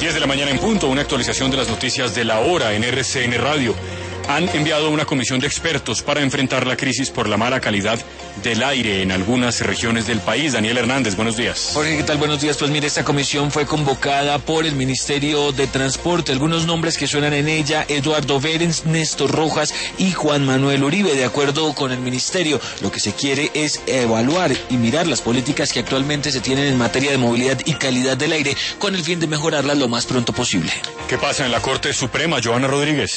10 de la mañana en punto, una actualización de las noticias de la hora en RCN Radio. Han enviado una comisión de expertos para enfrentar la crisis por la mala calidad del aire en algunas regiones del país. Daniel Hernández, buenos días. Jorge, ¿qué tal? Buenos días. Pues mire, esta comisión fue convocada por el Ministerio de Transporte. Algunos nombres que suenan en ella: Eduardo Berens, Néstor Rojas y Juan Manuel Uribe. De acuerdo con el Ministerio, lo que se quiere es evaluar y mirar las políticas que actualmente se tienen en materia de movilidad y calidad del aire con el fin de mejorarlas lo más pronto posible. ¿Qué pasa en la Corte Suprema, Joana Rodríguez?